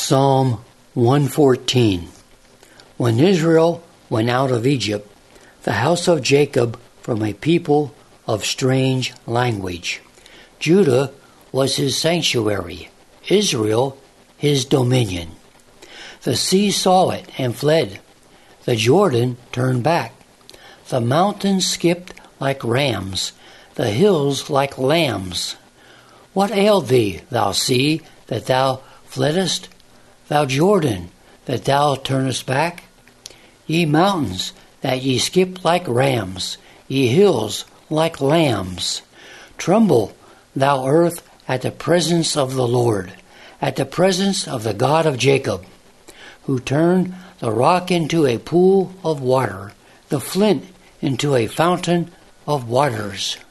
Psalm 114. When Israel went out of Egypt, the house of Jacob from a people of strange language. Judah was his sanctuary, Israel his dominion. The sea saw it and fled. The Jordan turned back. The mountains skipped like rams, the hills like lambs. What ailed thee, thou sea, that thou fleddest? Thou Jordan, that thou turnest back? Ye mountains, that ye skip like rams, ye hills like lambs. Tremble, thou earth, at the presence of the Lord, at the presence of the God of Jacob, who turned the rock into a pool of water, the flint into a fountain of waters.